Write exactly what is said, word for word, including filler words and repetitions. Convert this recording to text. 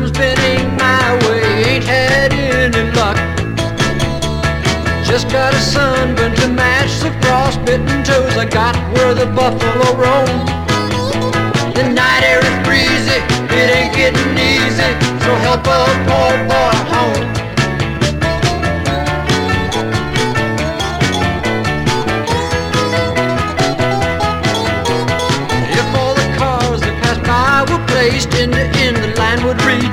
time's been ain't my way, ain't had any luck. Just got a sunburn to match the frostbitten toes I got where the buffalo roam. The night air is breezy, it ain't getting easy, so help a